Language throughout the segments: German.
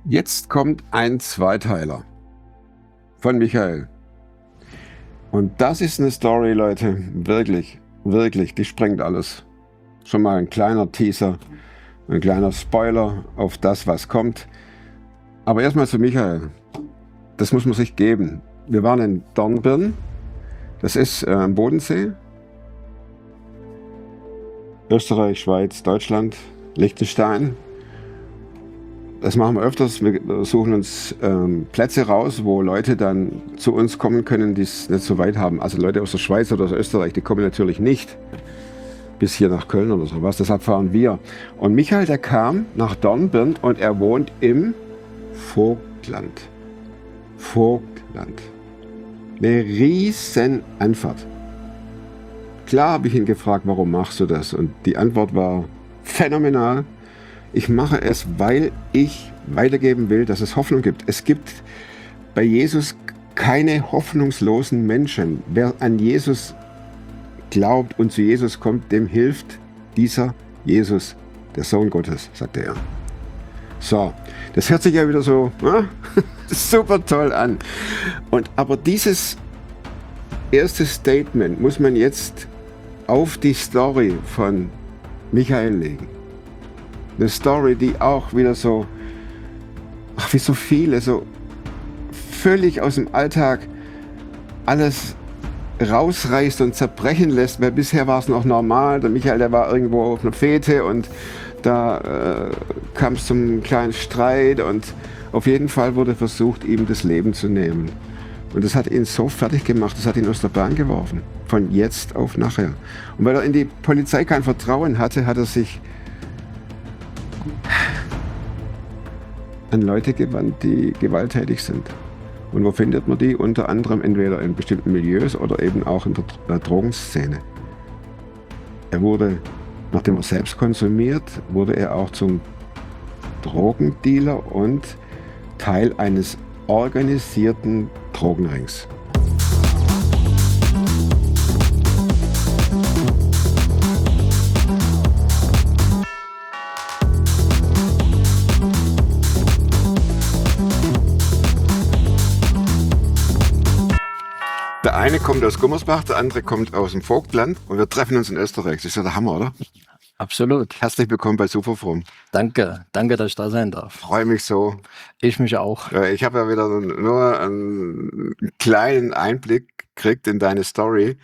Jetzt kommt ein Zweiteiler von Michael. Und das ist eine Story, Leute, wirklich, wirklich, die sprengt alles. Schon mal ein kleiner Teaser, ein kleiner Spoiler auf das, was kommt. Aber erstmal zu Michael. Das muss man sich geben. Wir waren in Dornbirn, das ist am Bodensee. Österreich, Schweiz, Deutschland, Liechtenstein. Das machen wir öfters. Wir suchen uns Plätze raus, wo Leute dann zu uns kommen können, die es nicht so weit haben. Also Leute aus der Schweiz oder aus Österreich, die kommen natürlich nicht bis hier nach Köln oder sowas. Deshalb fahren wir. Und Michael, der kam nach Dornbirn und er wohnt im Vogtland. Vogtland. Eine riesen Anfahrt. Klar habe ich ihn gefragt, warum machst du das? Und die Antwort war phänomenal. Ich mache es, weil ich weitergeben will, dass es Hoffnung gibt. Es gibt bei Jesus keine hoffnungslosen Menschen. Wer an Jesus glaubt und zu Jesus kommt, dem hilft dieser Jesus, der Sohn Gottes, sagte er. So, das hört sich ja wieder so super toll an. Aber dieses erste Statement muss man jetzt auf die Story von Michael legen. Eine Story, die auch wieder so, wie so viele, so völlig aus dem Alltag alles rausreißt und zerbrechen lässt, weil bisher war es noch normal. Der Michael, der war irgendwo auf einer Fete und da kam es zum kleinen Streit und auf jeden Fall wurde versucht, ihm das Leben zu nehmen. Und das hat ihn so fertig gemacht, das hat ihn aus der Bahn geworfen, von jetzt auf nachher. Und weil er in die Polizei kein Vertrauen hatte, hat er sich an Leute gewandt, die gewalttätig sind. Und wo findet man die? Unter anderem entweder in bestimmten Milieus oder eben auch in der Drogenszene. Er wurde, nachdem er selbst konsumiert, wurde er auch zum Drogendealer und Teil eines organisierten Drogenrings. Der eine kommt aus Gummersbach, der andere kommt aus dem Vogtland und wir treffen uns in Österreich. Das ist ja der Hammer, oder? Absolut. Herzlich willkommen bei Superfrom. Danke, dass ich da sein darf. Freue mich so. Ich mich auch. Ich habe ja wieder nur einen kleinen Einblick gekriegt in deine Story.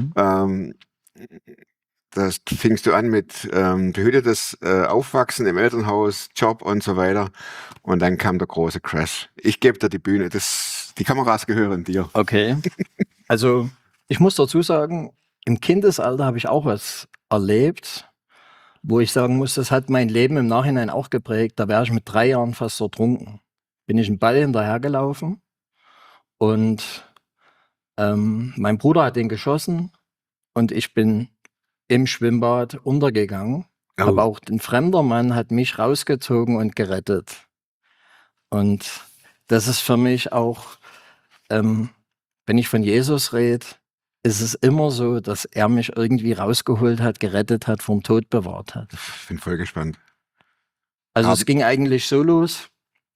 Das fingst du an mit behütetes Aufwachsen im Elternhaus, Job und so weiter. Und dann kam der große Crash. Ich gebe dir die Bühne. Die Kameras gehören dir. Okay. Also ich muss dazu sagen, im Kindesalter habe ich auch was erlebt, wo ich sagen muss, das hat mein Leben im Nachhinein auch geprägt. Da wäre ich mit 3 Jahren fast ertrunken. Bin ich einen Ball hinterhergelaufen und mein Bruder hat den geschossen und ich bin im Schwimmbad untergegangen. Oh. Aber auch ein fremder Mann hat mich rausgezogen und gerettet. Und das ist für mich auch, wenn ich von Jesus rede, ist es immer so, dass er mich irgendwie rausgeholt hat, gerettet hat, vom Tod bewahrt hat. Ich bin voll gespannt. Also es ging eigentlich so los.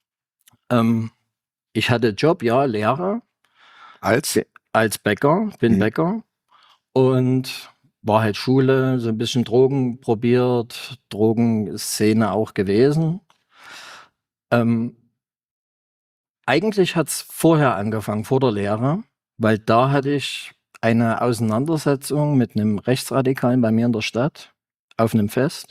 Ich hatte Job, ja, Lehrer. Als Bäcker, bin Bäcker. Und war halt Schule, so ein bisschen Drogen probiert, Drogenszene auch gewesen. Eigentlich hat es vorher angefangen, vor der Lehre, weil da hatte ich eine Auseinandersetzung mit einem Rechtsradikalen bei mir in der Stadt auf einem Fest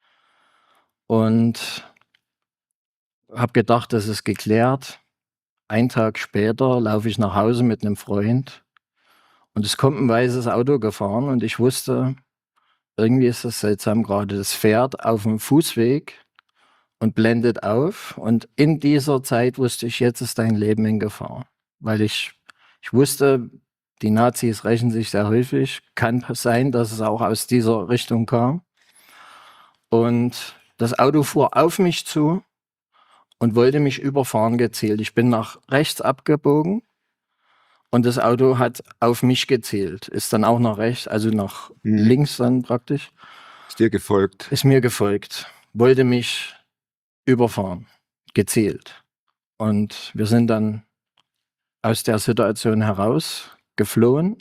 und habe gedacht, das ist geklärt. Einen Tag später laufe ich nach Hause mit einem Freund und es kommt ein weißes Auto gefahren und ich wusste, irgendwie ist das seltsam gerade. Das fährt auf dem Fußweg und blendet auf. Und in dieser Zeit wusste ich, jetzt ist dein Leben in Gefahr. Weil ich wusste, die Nazis rächen sich sehr häufig. Kann sein, dass es auch aus dieser Richtung kam. Und das Auto fuhr auf mich zu und wollte mich überfahren gezielt. Ich bin nach rechts abgebogen und das Auto hat auf mich gezielt. Ist dann auch nach rechts, also nach links dann praktisch. Ist dir gefolgt? Ist mir gefolgt. Wollte mich überfahren, gezielt. Und wir sind dann aus der Situation herausgeflohen.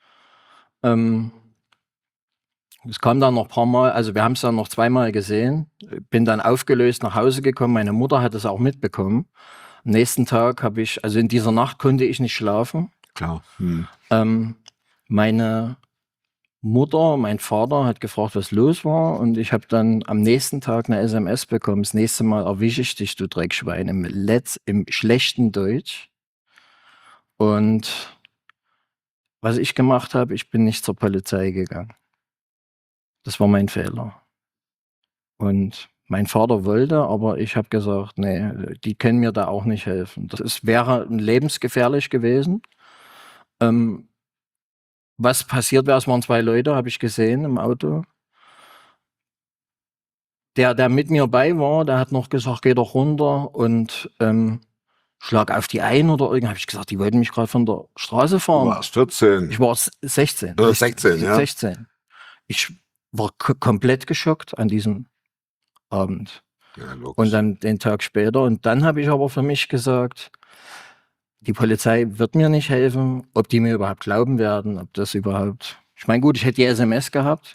Es kam dann noch ein paar Mal, also wir haben es dann noch zweimal gesehen. Bin dann aufgelöst nach Hause gekommen. Meine Mutter hat es auch mitbekommen. Am nächsten Tag habe ich, also in dieser Nacht konnte ich nicht schlafen. Klar. Meine Mutter, mein Vater hat gefragt, was los war. Und ich habe dann am nächsten Tag eine SMS bekommen. Das nächste Mal erwische ich dich, du Dreckschwein, im schlechten Deutsch. Und was ich gemacht habe, ich bin nicht zur Polizei gegangen. Das war mein Fehler. Und mein Vater wollte, aber ich habe gesagt, nee, die können mir da auch nicht helfen. Wäre lebensgefährlich gewesen. Was passiert wäre, es waren 2 Leute, habe ich gesehen im Auto. Der mit mir bei war, der hat noch gesagt, geh doch runter und schlag auf die ein oder irgendwas. Habe ich gesagt, die wollten mich gerade von der Straße Du fahren. warst 14. Ich war 16. Oder 16, ja. 16. Ich war komplett geschockt an diesem Abend. Ja, logisch. Und dann den Tag später. Und dann habe ich aber für mich gesagt, die Polizei wird mir nicht helfen, ob die mir überhaupt glauben werden, ob das überhaupt. Ich meine, gut, ich hätte die SMS gehabt.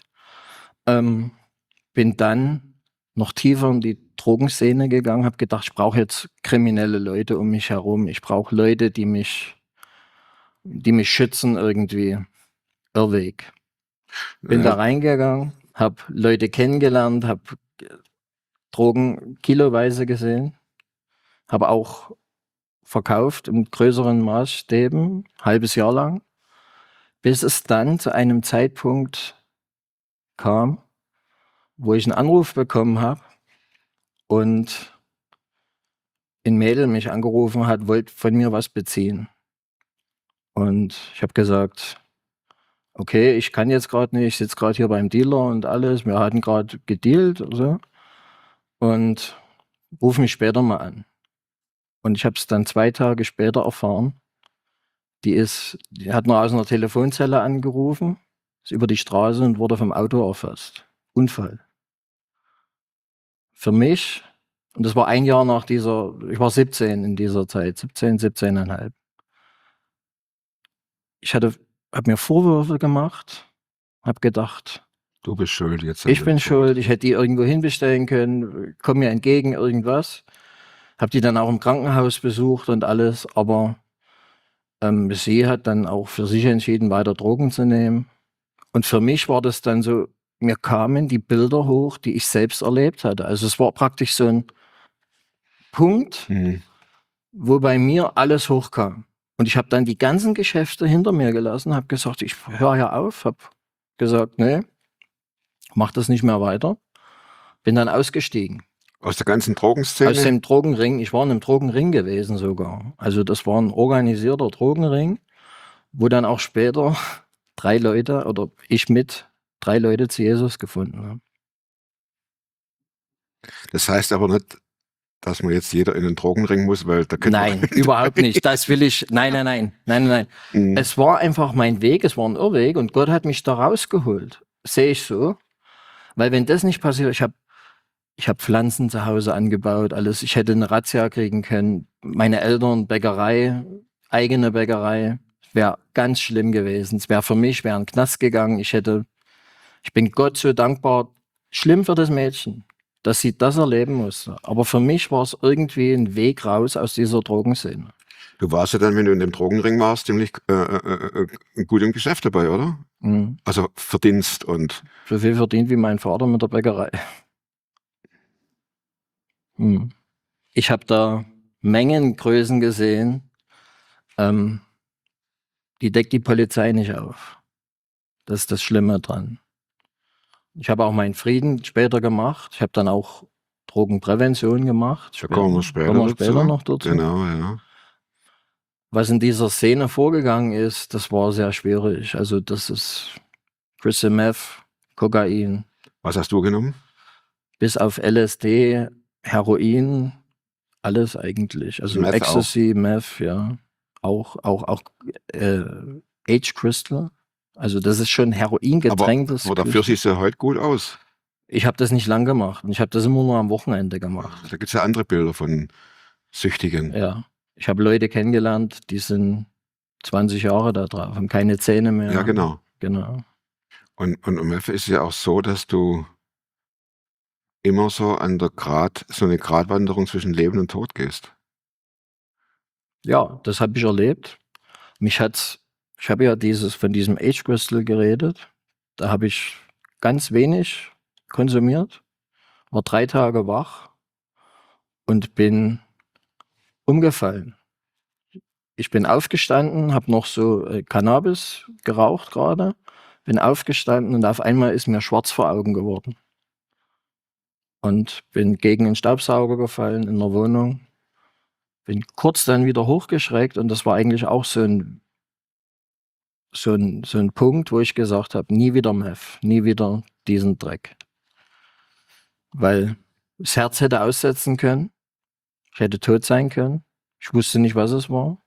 Bin dann noch tiefer in die Drogenszene gegangen, habe gedacht, ich brauche jetzt kriminelle Leute um mich herum. Ich brauche Leute, die mich schützen irgendwie. Irrweg. Bin da reingegangen, habe Leute kennengelernt, habe Drogen kiloweise gesehen, habe auch verkauft in größeren Maßstäben, halbes Jahr lang, bis es dann zu einem Zeitpunkt kam, wo ich einen Anruf bekommen habe und ein Mädel mich angerufen hat, wollte von mir was beziehen. Und ich habe gesagt, okay, ich kann jetzt gerade nicht, ich sitze gerade hier beim Dealer und alles, wir hatten gerade gedealt oder so. Und ruf mich später mal an. Und ich habe es dann 2 Tage später erfahren. Die hat nur aus einer Telefonzelle angerufen, ist über die Straße und wurde vom Auto erfasst. Unfall. Für mich, und das war ein Jahr nach ich war 17 in dieser Zeit, 17,5. Ich habe mir Vorwürfe gemacht, habe gedacht, du bist schuld jetzt. Ich bin schuld, ich hätte die irgendwo hinbestellen können, komm mir entgegen, irgendwas. Habe die dann auch im Krankenhaus besucht und alles, aber sie hat dann auch für sich entschieden, weiter Drogen zu nehmen. Und für mich war das dann so, mir kamen die Bilder hoch, die ich selbst erlebt hatte. Also es war praktisch so ein Punkt, wo bei mir alles hochkam. Und ich habe dann die ganzen Geschäfte hinter mir gelassen, habe gesagt, ich höre ja auf, habe gesagt, nee, mach das nicht mehr weiter. Bin dann ausgestiegen. Aus der ganzen Drogenszene? Aus dem Drogenring. Ich war in einem Drogenring gewesen sogar. Also das war ein organisierter Drogenring, wo dann auch später 3 Leute oder ich mit 3 Leute zu Jesus gefunden habe. Das heißt aber nicht, dass man jetzt jeder in den Drogenring muss, weil da Nein, überhaupt nicht. Das will ich. Nein. Es war einfach mein Weg, es war ein Irrweg und Gott hat mich da rausgeholt. Sehe ich so. Weil wenn das nicht passiert, ich hab Pflanzen zu Hause angebaut, alles. Ich hätte eine Razzia kriegen können. Meine Eltern, Bäckerei, eigene Bäckerei. Wäre ganz schlimm gewesen. Es wäre für mich, wäre in den Knast gegangen. Ich bin Gott so dankbar. Schlimm für das Mädchen, dass sie das erleben musste. Aber für mich war es irgendwie ein Weg raus aus dieser Drogenszene. Du warst ja dann, wenn du in dem Drogenring warst, ziemlich gut im Geschäft dabei, oder? Mhm. Also verdienst und... So viel verdient wie mein Vater mit der Bäckerei. Ich habe da Mengengrößen gesehen, die deckt die Polizei nicht auf. Das ist das Schlimme dran. Ich habe auch meinen Frieden später gemacht. Ich habe dann auch Drogenprävention gemacht. Da kommen wir später noch dazu. Genau, ja. Was in dieser Szene vorgegangen ist, das war sehr schwierig. Also das ist Crystal Meth, Kokain. Was hast du genommen? Bis auf LSD, Heroin, alles eigentlich. Also Meth Ecstasy, auch. Meth, ja. Auch Age Crystal. Also das ist schon Heroin-getränktes. Aber dafür siehst du heute gut aus. Ich habe das nicht lang gemacht. Ich habe das immer nur am Wochenende gemacht. Da gibt es ja andere Bilder von Süchtigen. Ja. Ich habe Leute kennengelernt, die sind 20 Jahre da drauf, haben keine Zähne mehr. Ja, genau. Genau. Und Meth ist ja auch so, dass du immer so so eine Gratwanderung zwischen Leben und Tod gehst. Ja, das habe ich erlebt. Ich habe ja von diesem Age Crystal geredet. Da habe ich ganz wenig konsumiert, war 3 Tage wach und bin umgefallen. Ich bin aufgestanden, habe noch so Cannabis geraucht gerade, bin aufgestanden und auf einmal ist mir schwarz vor Augen geworden. Und bin gegen einen Staubsauger gefallen in der Wohnung. Bin kurz dann wieder hochgeschreckt und das war eigentlich auch so ein Punkt, wo ich gesagt habe: „Nie wieder Meth, nie wieder diesen Dreck.“ Weil das Herz hätte aussetzen können, ich hätte tot sein können. Ich wusste nicht, was es war.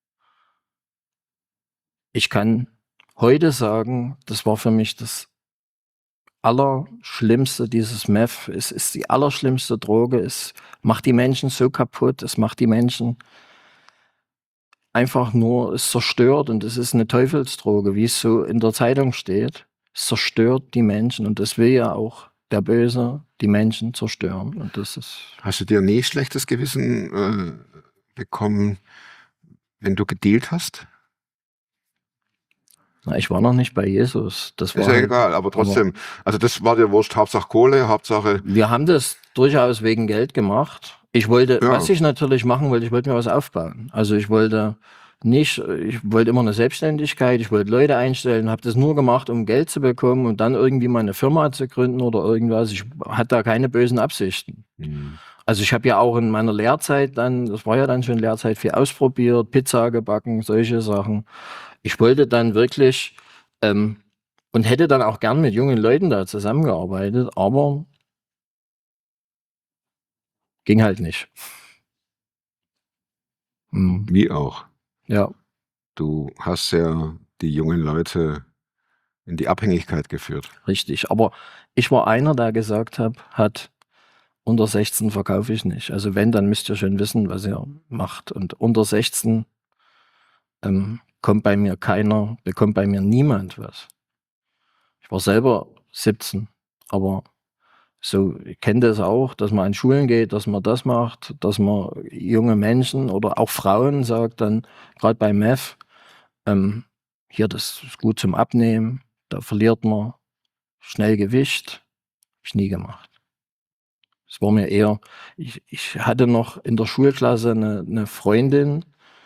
Ich kann heute sagen, das war für mich das Allerschlimmste, dieses Meth. Es ist die allerschlimmste Droge. Es macht die Menschen so kaputt. Es macht die Menschen einfach nur, es zerstört, und es ist eine Teufelsdroge, wie es so in der Zeitung steht. Es zerstört die Menschen und das will ja auch der Böse, die Menschen zerstören. Und das ist, Hast du dir nie schlechtes Gewissen bekommen, wenn du gedealt hast? ich war noch nicht bei Jesus. Das Ist war ja halt, egal, aber trotzdem. Also das war dir wurscht. Hauptsache Kohle, Hauptsache. wir haben das durchaus wegen Geld gemacht. Was Ja. ich natürlich machen wollte, ich wollte mir was aufbauen. Also ich wollte immer eine Selbstständigkeit, ich wollte Leute einstellen, habe das nur gemacht, um Geld zu bekommen und dann irgendwie mal eine Firma zu gründen oder irgendwas. Ich hatte da keine bösen Absichten. Also ich habe ja auch in meiner Lehrzeit dann, das war ja dann schon Lehrzeit, viel ausprobiert, Pizza gebacken, solche Sachen. Ich wollte dann wirklich und hätte dann auch gern mit jungen Leuten da zusammengearbeitet, aber ging halt nicht. Wie auch. Ja, Du hast ja die jungen Leute in die Abhängigkeit geführt. richtig. Aber ich war einer, der gesagt hat, unter 16 verkaufe ich nicht. Also wenn, dann müsst ihr schon wissen, was ihr macht. Und unter 16 bekommt bei mir niemand was. Ich war selber 17, aber so, ich kenne das auch, dass man an Schulen geht, dass man das macht, dass man junge Menschen oder auch Frauen sagt dann, gerade bei Meth, hier, das ist gut zum Abnehmen, da verliert man schnell Gewicht. Habe ich nie gemacht. Es war mir eher, ich hatte noch in der Schulklasse eine Freundin,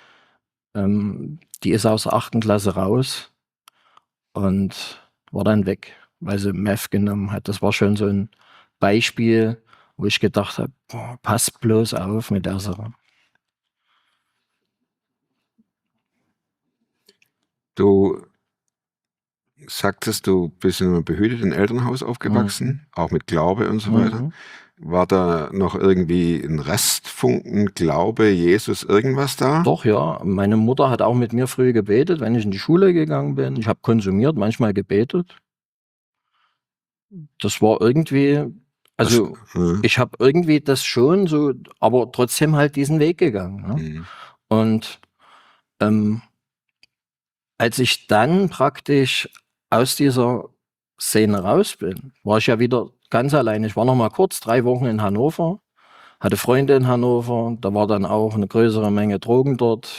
die ist aus der 8. Klasse raus und war dann weg, weil sie Meth genommen hat. Das war schon so ein Beispiel, wo ich gedacht habe, pass bloß auf mit der Sache. Du sagtest, du bist in einem behüteten Elternhaus aufgewachsen, auch mit Glaube und so weiter. Mhm. War da noch irgendwie ein Restfunken Glaube, Jesus, irgendwas da? Doch, ja. Meine Mutter hat auch mit mir früh gebetet, wenn ich in die Schule gegangen bin. Ich habe konsumiert, manchmal gebetet. Das war irgendwie, also ich habe irgendwie das schon so, aber trotzdem halt diesen Weg gegangen. Ne? Und als ich dann praktisch aus dieser Szene raus bin, war ich ja wieder ganz allein. Ich war noch mal kurz 3 Wochen in Hannover, hatte Freunde in Hannover, da war dann auch eine größere Menge Drogen dort.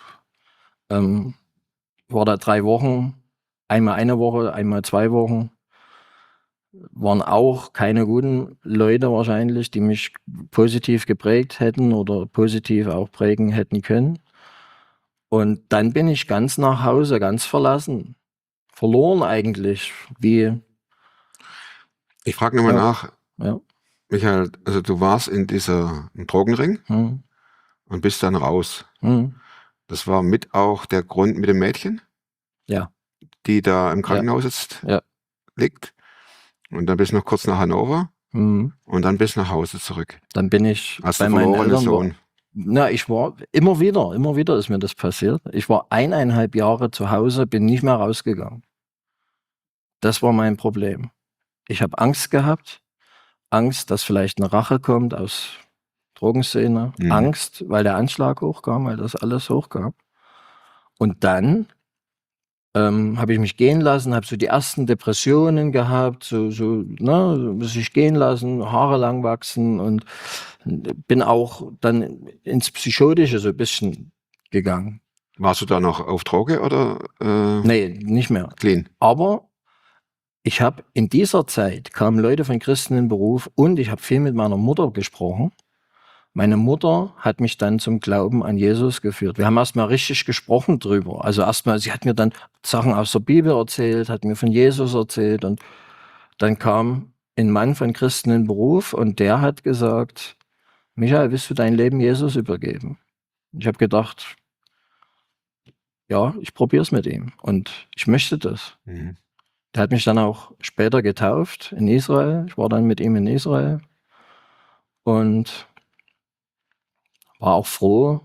War da 3 Wochen, einmal eine Woche, einmal 2 Wochen. Waren auch keine guten Leute wahrscheinlich, die mich positiv geprägt hätten oder positiv auch prägen hätten können. Und dann bin ich ganz nach Hause, ganz verlassen. Verloren eigentlich, wie Ich frage nochmal nach, ja. Michael, also du warst in im Drogenring Mhm. und bist dann raus. Mhm. Das war mit auch der Grund mit dem Mädchen, Ja, die da im ja, Krankenhaus jetzt ja. liegt. Und dann bist du noch kurz nach Hannover Mhm. und dann bist du nach Hause zurück. Dann bin ich Als bei der meinen verlorene Eltern. Sohn. Ich war immer wieder ist mir das passiert. Ich war 1,5 Jahre zu Hause, bin nicht mehr rausgegangen. Das war mein Problem. Ich habe Angst gehabt, Angst, dass vielleicht eine Rache kommt aus Drogenszene, Angst, weil der Anschlag hochkam, weil das alles hochkam. Und dann habe ich mich gehen lassen, habe so die ersten Depressionen gehabt, sich gehen lassen, Haare lang wachsen und bin auch dann ins Psychotische so ein bisschen gegangen. Warst du da noch auf Droge oder Nee, nicht mehr. clean? Aber ich habe in dieser Zeit, kamen Leute von Christen in den Beruf und ich habe viel mit meiner Mutter gesprochen. Meine Mutter hat mich dann zum Glauben an Jesus geführt. Wir haben erstmal richtig gesprochen drüber. Also erstmal, sie hat mir dann Sachen aus der Bibel erzählt, hat mir von Jesus erzählt und dann kam ein Mann von Christen in den Beruf und der hat gesagt, Michael, willst du dein Leben Jesus übergeben? Ich habe gedacht, ja, ich probiere es mit ihm und ich möchte das. Der hat mich dann auch später getauft in Israel. Ich war dann mit ihm in Israel und war auch froh,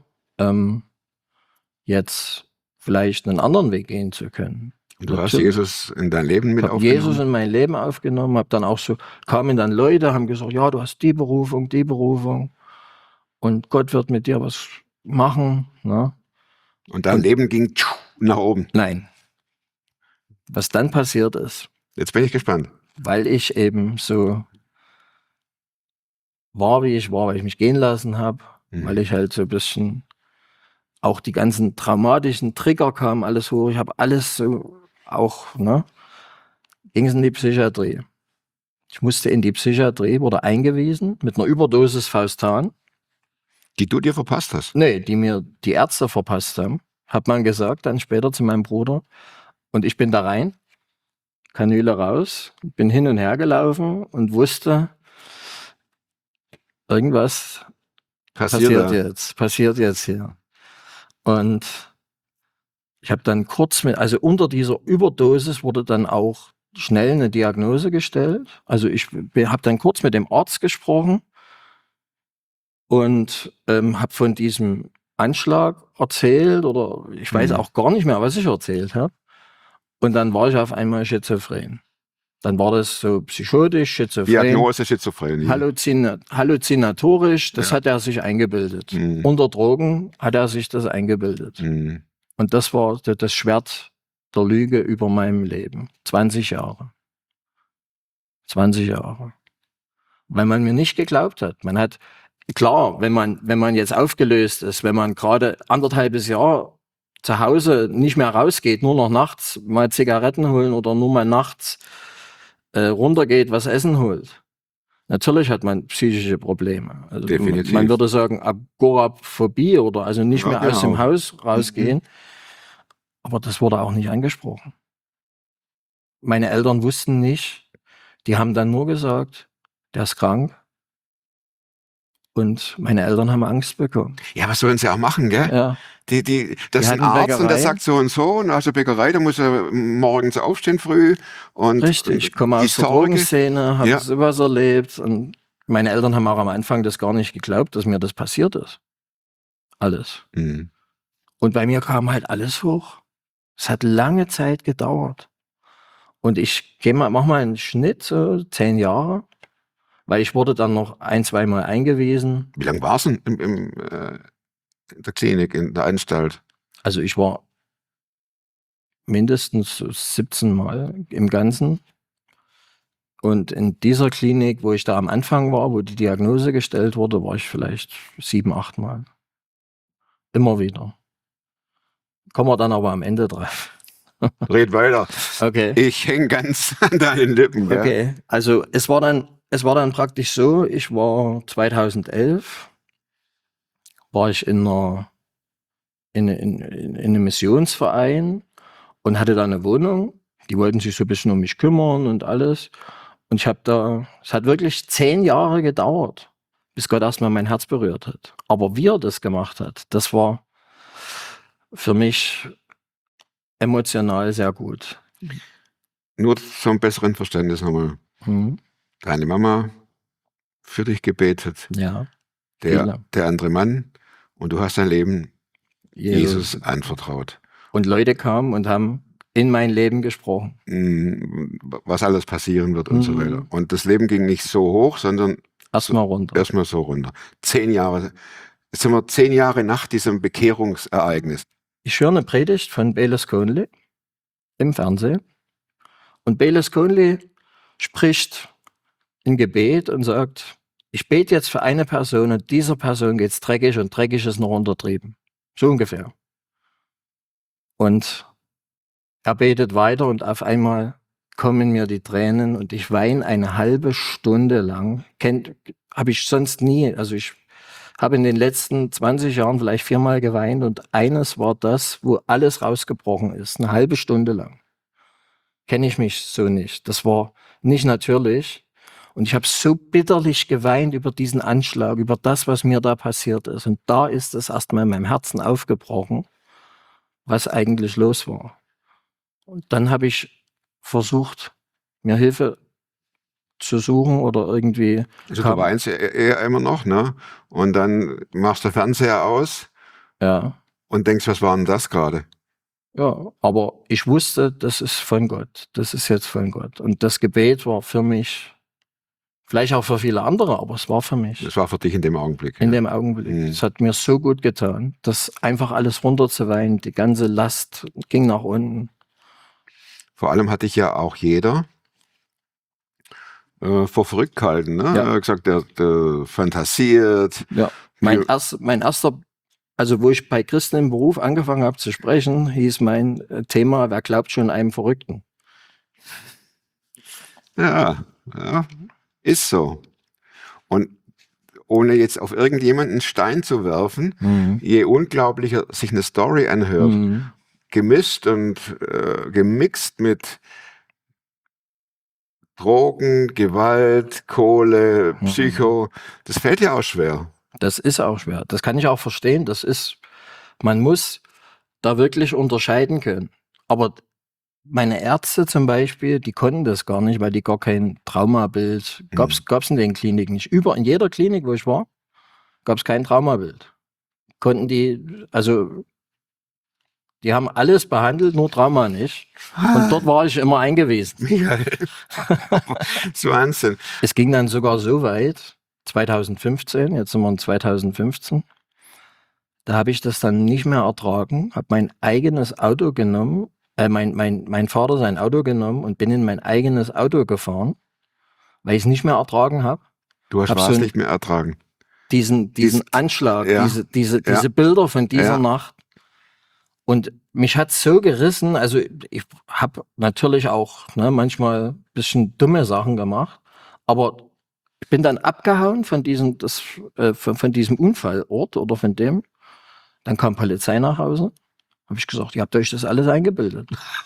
jetzt vielleicht einen anderen Weg gehen zu können. Du hast Jesus in dein Leben mit aufgenommen? Jesus in mein Leben aufgenommen, habe dann auch so, kamen dann Leute, haben gesagt, ja, du hast die Berufung und Gott wird mit dir was machen. Ne? Und dein Leben ging nach oben? Nein. Was dann passiert ist. Jetzt bin ich gespannt. Weil ich eben so war, wie ich war, weil ich mich gehen lassen habe, weil ich halt so ein bisschen auch die ganzen traumatischen Trigger kamen alles hoch. Ich habe alles so auch, ne? Ging es in die Psychiatrie. Ich musste in die Psychiatrie, wurde eingewiesen mit einer Überdosis Faustan. Die du dir verpasst hast? Nee, die mir die Ärzte verpasst haben. Hat man gesagt, dann später zu meinem Bruder. Und ich bin da rein, Kanüle raus, bin hin und her gelaufen und wusste, irgendwas passiert jetzt hier. Und ich habe dann also unter dieser Überdosis wurde dann auch schnell eine Diagnose gestellt. Also ich habe dann kurz mit dem Arzt gesprochen und habe von diesem Anschlag erzählt oder ich weiß auch gar nicht mehr, was ich erzählt habe. Und dann war ich auf einmal schizophren. Dann war das so psychotisch, schizophren. Diagnose Schizophrenie. Halluzinatorisch, das hat er sich eingebildet. Unter Drogen hat er sich das eingebildet. Und das war das Schwert der Lüge über meinem Leben. 20 Jahre. 20 Jahre. Weil man mir nicht geglaubt hat. Man hat, klar, wenn man jetzt aufgelöst ist, wenn man gerade 1,5 Jahre zu Hause nicht mehr rausgeht, nur noch nachts mal Zigaretten holen oder nur mal nachts runtergeht, was Essen holt. Natürlich hat man psychische Probleme. Also definitiv. Man würde sagen Agoraphobie oder also nicht mehr aus dem Haus rausgehen. Aber das wurde auch nicht angesprochen. Meine Eltern wussten nicht. Die haben dann nur gesagt, der ist krank. Und meine Eltern haben Angst bekommen. Ja, was sollen sie auch machen, gell? Ja. Das ist ein Arzt Bäckerei. Und der sagt so und so, und also Bäckerei, da muss er morgens aufstehen früh. Und richtig, ich komme aus der Drogenszene, habe sowas erlebt. Und meine Eltern haben auch am Anfang das gar nicht geglaubt, dass mir das passiert ist. Alles. Und bei mir kam halt alles hoch. Es hat lange Zeit gedauert. Und ich mach mal einen Schnitt, so 10 Jahre. Weil ich wurde dann noch 1-2 Mal eingewiesen. Wie lange war es denn in der Klinik, in der Anstalt? Also ich war mindestens 17 Mal im Ganzen. Und in dieser Klinik, wo ich da am Anfang war, wo die Diagnose gestellt wurde, war ich vielleicht 7-8 Mal. Immer wieder. Kommen wir dann aber am Ende drauf. Red weiter. Okay. Ich hänge ganz an deinen Lippen. Gell? Okay, also es war dann praktisch so, ich war 2011, war ich in einem Missionsverein und hatte da eine Wohnung. Die wollten sich so ein bisschen um mich kümmern und alles. Und es hat wirklich 10 Jahre gedauert, bis Gott erstmal mein Herz berührt hat. Aber wie er das gemacht hat, das war für mich emotional sehr gut. Nur zum besseren Verständnis nochmal. Deine Mama für dich gebetet. Ja. Der andere Mann. Und du hast dein Leben Jesus anvertraut. Und Leute kamen und haben in mein Leben gesprochen. Was alles passieren wird und so weiter. Und das Leben ging nicht so hoch, sondern Erstmal runter. Erstmal so runter. 10 Jahre. Jetzt sind wir 10 Jahre nach diesem Bekehrungsereignis. Ich höre eine Predigt von Baylis Conley im Fernsehen. Und Baylis Conley spricht ein Gebet und sagt, ich bete jetzt für eine Person und dieser Person geht's dreckig und dreckig ist noch untertrieben. So ungefähr. Und er betet weiter und auf einmal kommen mir die Tränen und ich weine eine halbe Stunde lang. Habe ich sonst nie, also ich habe in den letzten 20 Jahren vielleicht 4-mal geweint und eines war das, wo alles rausgebrochen ist, eine halbe Stunde lang. Kenne ich mich so nicht. Das war nicht natürlich. Und ich habe so bitterlich geweint über diesen Anschlag, über das, was mir da passiert ist. Und da ist es erstmal in meinem Herzen aufgebrochen, was eigentlich los war. Und dann habe ich versucht, mir Hilfe zu suchen oder irgendwie. Also du weinst eher immer noch, ne? Und dann machst du Fernseher aus und denkst, was war denn das gerade? Ja, aber ich wusste, das ist von Gott. Das ist jetzt von Gott. Und das Gebet war für mich, vielleicht auch für viele andere, aber es war für mich. Das war für dich in dem Augenblick. In dem Augenblick. Es hat mir so gut getan, das einfach alles runterzuweinen, die ganze Last ging nach unten. Vor allem hatte ich ja auch jeder vor verrückt gehalten, ne? Ja. Gesagt, der fantasiert. Ja, mein erster, also wo ich bei Christen im Beruf angefangen habe zu sprechen, hieß mein Thema, wer glaubt schon einem Verrückten? Ja, ist so. Und ohne jetzt auf irgendjemanden einen Stein zu werfen, je unglaublicher sich eine Story anhört, gemischt und gemixt mit Drogen, Gewalt, Kohle, Psycho, das fällt ja auch schwer. Das ist auch schwer. Das kann ich auch verstehen. Man muss da wirklich unterscheiden können. Aber meine Ärzte zum Beispiel, die konnten das gar nicht, weil die gar kein Traumabild, gab's in den Kliniken nicht. In jeder Klinik, wo ich war, gab's kein Traumabild. Die haben alles behandelt, nur Trauma nicht. Und dort war ich immer eingewiesen. Michael, das ist Wahnsinn. Es ging dann sogar so weit, 2015, jetzt sind wir in 2015, da habe ich das dann nicht mehr ertragen, habe mein eigenes Auto genommen, mein Vater sein Auto genommen und bin in mein eigenes Auto gefahren, weil ich es nicht mehr ertragen habe. Du hast was nicht mehr ertragen. Diesen Anschlag, ja, diese Bilder von dieser Nacht. Und mich hat's so gerissen, also ich habe natürlich auch manchmal ein bisschen dumme Sachen gemacht, aber ich bin dann abgehauen von diesem Unfallort oder von dem. Dann kam Polizei nach Hause, habe ich gesagt, ihr habt euch das alles eingebildet.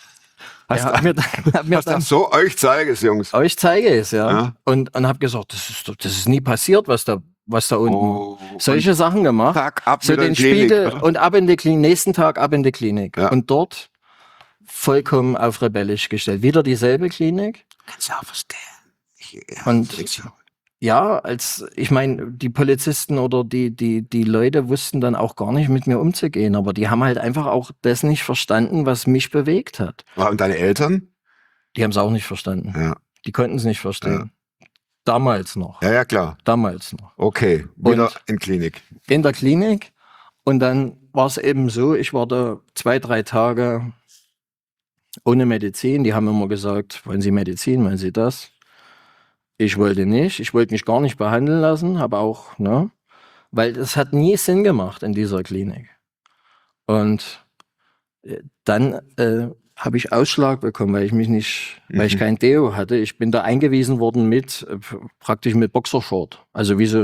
So, euch zeige es, Jungs. Euch zeige es, ja. Und habe gesagt, das ist nie passiert, was da unten. Solche Sachen gemacht. Ab so den Spiegel und ab in die Klinik, nächsten Tag ab in die Klinik. Ja. Und dort vollkommen auf rebellisch gestellt. Wieder dieselbe Klinik. Kannst du auch verstehen. Und ja, ich meine, die Polizisten oder die Leute wussten dann auch gar nicht mit mir umzugehen, aber die haben halt einfach auch das nicht verstanden, was mich bewegt hat. Und deine Eltern? Die haben es auch nicht verstanden. Ja. Die konnten es nicht verstehen. Ja. Damals noch. Ja, klar. Damals noch. Okay, wieder in Klinik. In der Klinik. Und dann war es eben so, ich war da 2-3 Tage ohne Medizin. Die haben immer gesagt, wollen Sie Medizin, wollen Sie das? Ich wollte nicht. Ich wollte mich gar nicht behandeln lassen, aber auch, weil das hat nie Sinn gemacht in dieser Klinik. Und dann habe ich Ausschlag bekommen, weil ich kein Deo hatte. Ich bin da eingewiesen worden praktisch mit Boxershort. Also wie so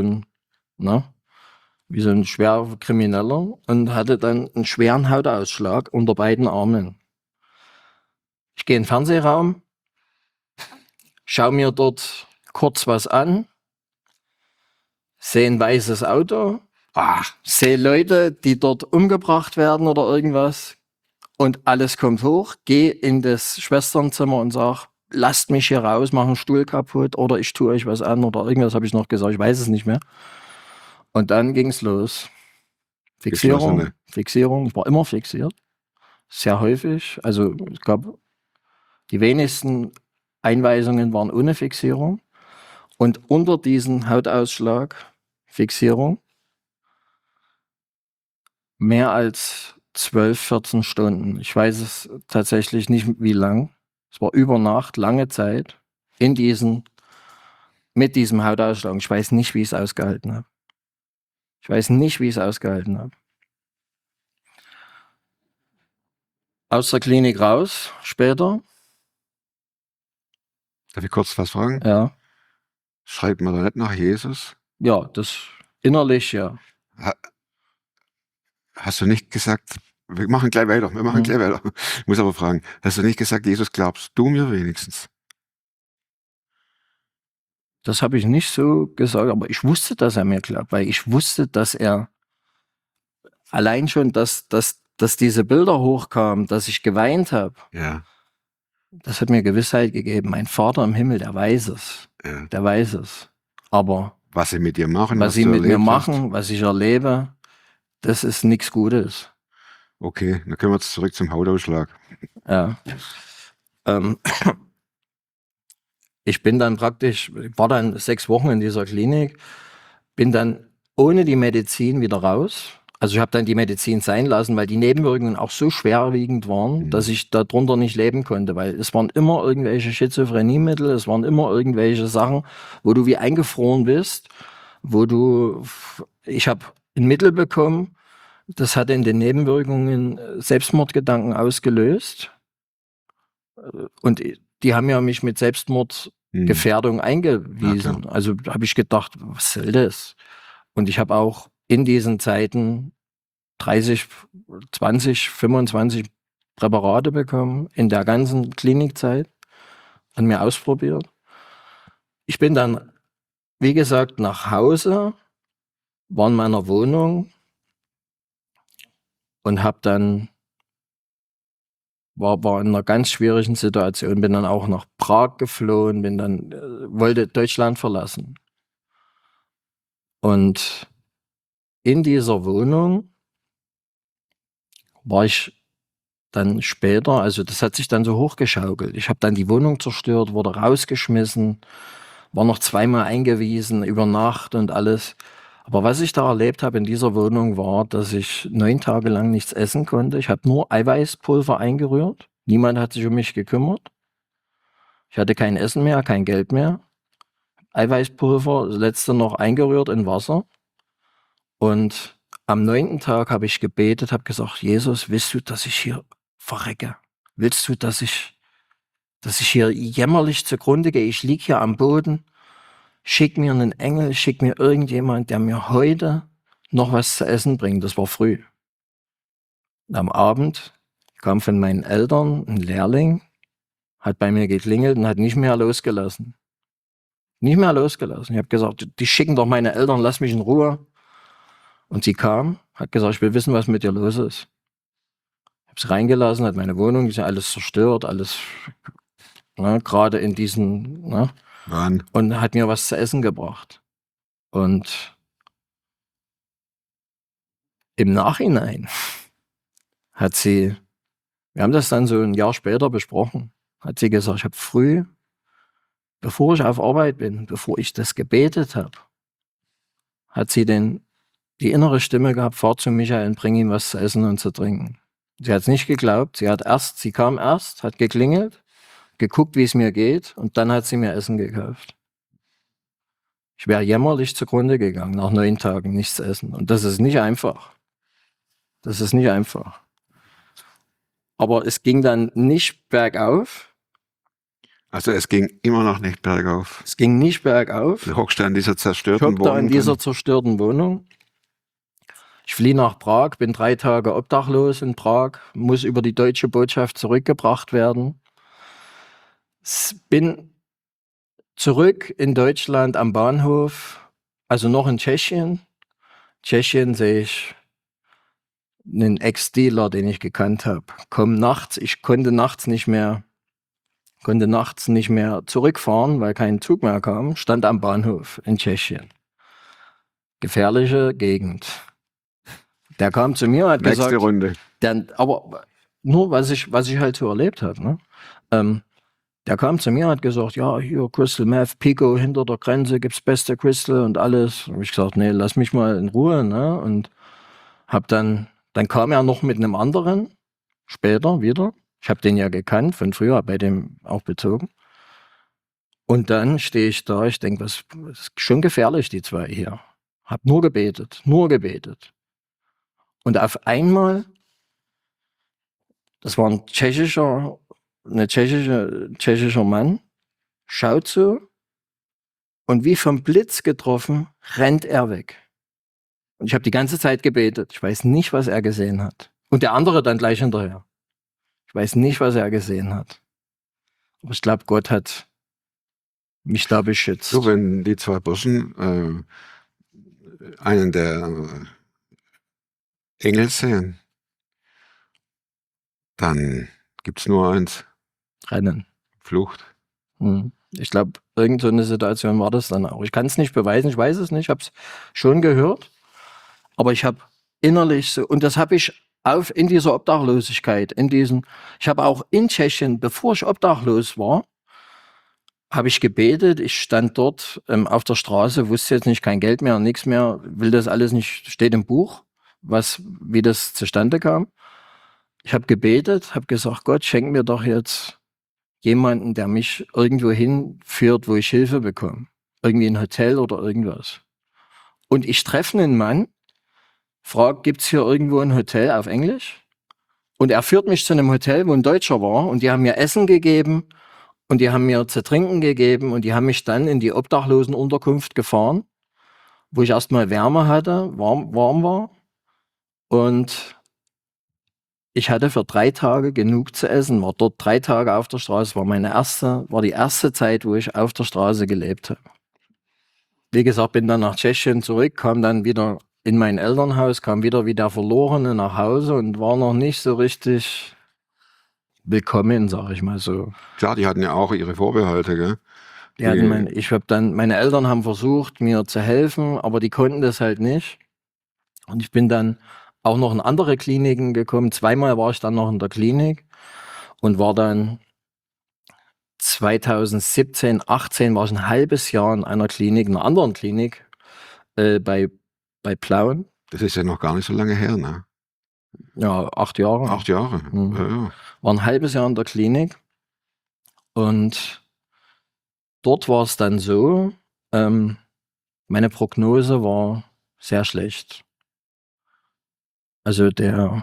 ein schwerer Krimineller und hatte dann einen schweren Hautausschlag unter beiden Armen. Ich gehe in den Fernsehraum, schaue mir dort kurz was an, sehe ein weißes Auto, sehe Leute, die dort umgebracht werden oder irgendwas und alles kommt hoch, gehe in das Schwesternzimmer und sage, lasst mich hier raus, mach einen Stuhl kaputt oder ich tue euch was an oder irgendwas habe ich noch gesagt, ich weiß es nicht mehr. Und dann ging's los. Fixierung, ich war immer fixiert, sehr häufig, also es gab die wenigsten Einweisungen waren ohne Fixierung. Und unter diesen Hautausschlag, Fixierung, mehr als 12, 14 Stunden. Ich weiß es tatsächlich nicht, wie lang. Es war über Nacht, lange Zeit, mit diesem Hautausschlag. Ich weiß nicht, wie ich es ausgehalten habe. Ich weiß nicht, wie ich es ausgehalten habe. Aus der Klinik raus, später. Darf ich kurz was fragen? Ja. Schreibt man da nicht nach Jesus? Ja, das innerlich, ja. Hast du nicht gesagt, wir machen gleich weiter, gleich weiter. Ich muss aber fragen, hast du nicht gesagt, Jesus, glaubst du mir wenigstens? Das habe ich nicht so gesagt, aber ich wusste, dass er mir glaubt, weil ich wusste, dass er allein schon, dass diese Bilder hochkamen, dass ich geweint habe. Ja. Das hat mir Gewissheit gegeben. Mein Vater im Himmel, der weiß es. Ja. Der weiß es. Aber was sie mit dir machen, was sie mit mir machen, hast. was ich erlebe, das ist nichts Gutes. Okay, dann können wir jetzt zurück zum Hautausschlag. Ja. Ich bin dann praktisch, war dann 6 Wochen in dieser Klinik, bin dann ohne die Medizin wieder raus. Also ich habe dann die Medizin sein lassen, weil die Nebenwirkungen auch so schwerwiegend waren, dass ich darunter nicht leben konnte, weil es waren immer irgendwelche Schizophrenie-Mittel, es waren immer irgendwelche Sachen, wo du wie eingefroren bist, ich habe ein Mittel bekommen, das hat in den Nebenwirkungen Selbstmordgedanken ausgelöst. Und die haben ja mich mit Selbstmordgefährdung eingewiesen. Ja, also habe ich gedacht, was soll das? Und ich habe auch in diesen Zeiten 30, 20, 25 Präparate bekommen, in der ganzen Klinikzeit, an mir ausprobiert. Ich bin dann, wie gesagt, nach Hause, war in meiner Wohnung und habe dann war in einer ganz schwierigen Situation, bin dann auch nach Prag geflohen, wollte Deutschland verlassen. Und in dieser Wohnung war ich dann später, also das hat sich dann so hochgeschaukelt. Ich habe dann die Wohnung zerstört, wurde rausgeschmissen, war noch 2-mal eingewiesen über Nacht und alles. Aber was ich da erlebt habe in dieser Wohnung war, dass ich 9 Tage lang nichts essen konnte. Ich habe nur Eiweißpulver eingerührt. Niemand hat sich um mich gekümmert. Ich hatte kein Essen mehr, kein Geld mehr. Eiweißpulver, das letzte noch eingerührt in Wasser. Und am 9. Tag habe ich gebetet, habe gesagt, Jesus, willst du, dass ich hier verrecke? Willst du, dass ich hier jämmerlich zugrunde gehe? Ich liege hier am Boden. Schick mir einen Engel, schick mir irgendjemand, der mir heute noch was zu essen bringt. Das war früh. Und am Abend kam von meinen Eltern ein Lehrling, hat bei mir geklingelt und hat nicht mehr losgelassen. Nicht mehr losgelassen. Ich habe gesagt, die schicken doch meine Eltern, lass mich in Ruhe. Und sie kam, hat gesagt, ich will wissen, was mit dir los ist. Ich habe sie reingelassen, hat meine Wohnung, ist ja alles zerstört, alles, gerade in diesen, und hat mir was zu essen gebracht. Und im Nachhinein hat sie, wir haben das dann so ein Jahr später besprochen, hat sie gesagt, ich habe früh, bevor ich auf Arbeit bin, bevor ich das gebetet habe, hat sie die innere Stimme gehabt, fahr zu Michael und bring ihm was zu essen und zu trinken. Sie hat es nicht geglaubt, sie kam erst, hat geklingelt, geguckt, wie es mir geht, und dann hat sie mir Essen gekauft. Ich wäre jämmerlich zugrunde gegangen, nach 9 Tagen nichts zu essen. Und das ist nicht einfach. Das ist nicht einfach. Aber es ging dann nicht bergauf. Also es ging immer noch nicht bergauf. Es ging nicht bergauf. Du hockst da in dieser zerstörten Wohnung. Ich hock da in dieser zerstörten Wohnung. Ich fliehe nach Prag, bin 3 Tage obdachlos in Prag, muss über die deutsche Botschaft zurückgebracht werden. Bin zurück in Deutschland am Bahnhof, also noch in Tschechien. Tschechien sehe ich einen Ex-Dealer, den ich gekannt habe. Ich konnte nachts nicht mehr zurückfahren, weil kein Zug mehr kam. Stand am Bahnhof in Tschechien. Gefährliche Gegend. Der kam zu mir und hat Nächste gesagt, Runde. aber nur was ich halt so erlebt habe. Ne? Der kam zu mir, hat gesagt, ja, hier Crystal Meth, Pico, hinter der Grenze gibt's beste Crystal und alles. Habe ich gesagt, nee, lass mich mal in Ruhe, ne? Und dann kam er noch mit einem anderen, später wieder. Ich habe den ja gekannt, von früher, bei dem auch bezogen. Und dann stehe ich da, ich denke, was ist schon gefährlich, die zwei hier. Hab nur gebetet, nur gebetet. Und auf einmal, das war ein tschechischer Mann, schaut so und wie vom Blitz getroffen, rennt er weg. Und ich habe die ganze Zeit gebetet. Ich weiß nicht, was er gesehen hat. Und der andere dann gleich hinterher. Ich weiß nicht, was er gesehen hat. Aber ich glaube, Gott hat mich da beschützt. So, wenn die zwei Burschen einen der Engel sehen, dann gibt's nur eins. Rennen. Flucht. Ich glaube, irgend so eine Situation war das dann auch. Ich kann es nicht beweisen, ich weiß es nicht, ich habe es schon gehört. Aber ich habe innerlich so, und das habe ich in dieser Obdachlosigkeit, ich habe auch in Tschechien, bevor ich obdachlos war, habe ich gebetet. Ich stand dort auf der Straße, wusste jetzt nicht, kein Geld mehr, nichts mehr, will das alles nicht, steht im Buch, wie das zustande kam. Ich habe gebetet, habe gesagt, Gott, schenk mir doch jetzt jemanden, der mich irgendwo hinführt, wo ich Hilfe bekomme. Irgendwie ein Hotel oder irgendwas. Und ich treffe einen Mann, frage, gibt's hier irgendwo ein Hotel auf Englisch? Und er führt mich zu einem Hotel, wo ein Deutscher war, und die haben mir Essen gegeben und die haben mir zu trinken gegeben und die haben mich dann in die Obdachlosenunterkunft gefahren, wo ich erstmal Wärme hatte, warm war. Und ich hatte für 3 Tage genug zu essen, war dort 3 Tage auf der Straße, war die erste Zeit, wo ich auf der Straße gelebt habe. Wie gesagt, bin dann nach Tschechien zurück, kam dann wieder in mein Elternhaus, kam wieder wie der Verlorene nach Hause und war noch nicht so richtig willkommen, sag ich mal so. Klar, die hatten ja auch ihre Vorbehalte, gell? Meine Eltern haben versucht, mir zu helfen, aber die konnten das halt nicht. Und ich bin dann auch noch in andere Kliniken gekommen. 2-mal war ich dann noch in der Klinik und war dann 2017, 18 war ich ein halbes Jahr in einer anderen Klinik, bei Plauen. Das ist ja noch gar nicht so lange her, ne? Ja, 8 Jahre. 8 Jahre. Mhm. Ja. War ein halbes Jahr in der Klinik und dort war es dann so, meine Prognose war sehr schlecht. Also der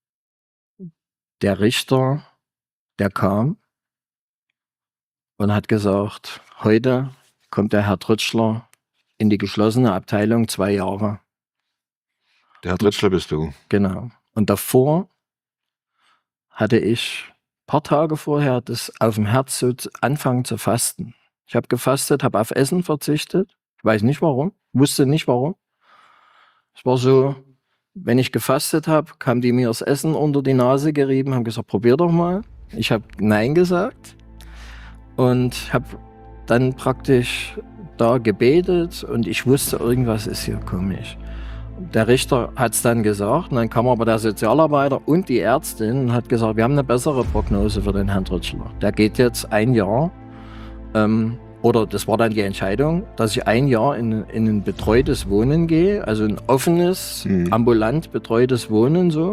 Richter, der kam und hat gesagt, heute kommt der Herr Trütschler in die geschlossene Abteilung, 2 Jahre. Der Herr Trütschler bist du. Genau. Und davor hatte ich ein paar Tage vorher das auf dem Herz so anfangen zu fasten. Ich habe gefastet, habe auf Essen verzichtet. Ich weiß nicht warum, wusste nicht warum. Es war so, wenn ich gefastet habe, kam die mir das Essen unter die Nase gerieben, haben gesagt, probier doch mal. Ich habe Nein gesagt und habe dann praktisch da gebetet und ich wusste, irgendwas ist hier komisch. Der Richter hat es dann gesagt und dann kam aber der Sozialarbeiter und die Ärztin und hat gesagt, wir haben eine bessere Prognose für den Herrn Trütschler. Der geht jetzt 1 Jahr, oder das war dann die Entscheidung, dass ich 1 Jahr in ein betreutes Wohnen gehe, also ein offenes, ambulant betreutes Wohnen so.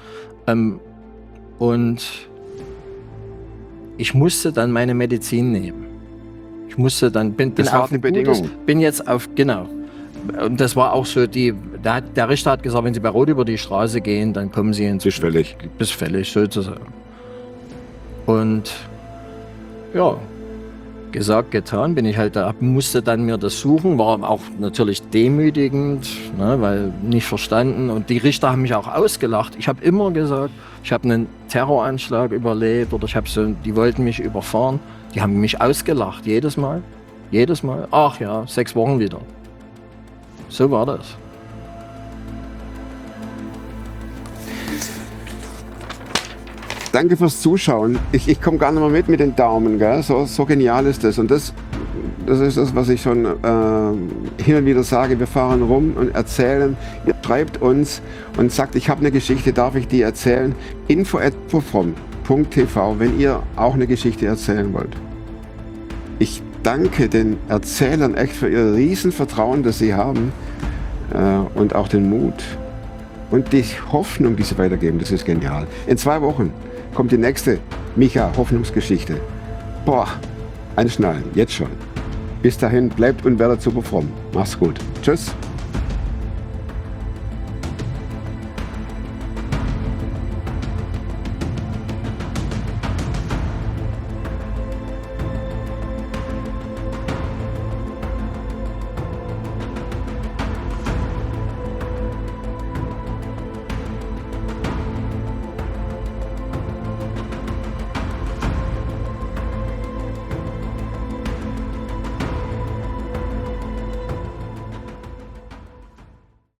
Und ich musste dann meine Medizin nehmen. Ich musste dann, das war eine Bedingung. Bin jetzt auf, genau. Und das war auch so, der Richter hat gesagt, wenn Sie bei Rot über die Straße gehen, dann kommen Sie ins... Bis fällig. Bis fällig, sozusagen. Und ja, gesagt, getan, bin ich halt da, musste dann mir das suchen, war auch natürlich demütigend, ne, weil nicht verstanden und die Richter haben mich auch ausgelacht. Ich habe immer gesagt, ich habe einen Terroranschlag überlebt oder die wollten mich überfahren, die haben mich ausgelacht, jedes Mal, ach ja, 6 Wochen wieder. So war das. Danke fürs Zuschauen. Ich komme gar nicht mehr mit den Daumen, gell? So genial ist das. Und das ist das, was ich schon hin und wieder sage. Wir fahren rum und erzählen. Ihr schreibt uns und sagt, ich habe eine Geschichte, darf ich die erzählen? info@pofrom.tv, wenn ihr auch eine Geschichte erzählen wollt. Ich danke den Erzählern echt für ihr Riesenvertrauen, das sie haben, und auch den Mut und die Hoffnung, die sie weitergeben. Das ist genial. In 2 Wochen kommt die nächste Micha-Hoffnungsgeschichte. Boah, anschnallen, jetzt schon. Bis dahin, bleibt und werdet super fromm. Mach's gut. Tschüss.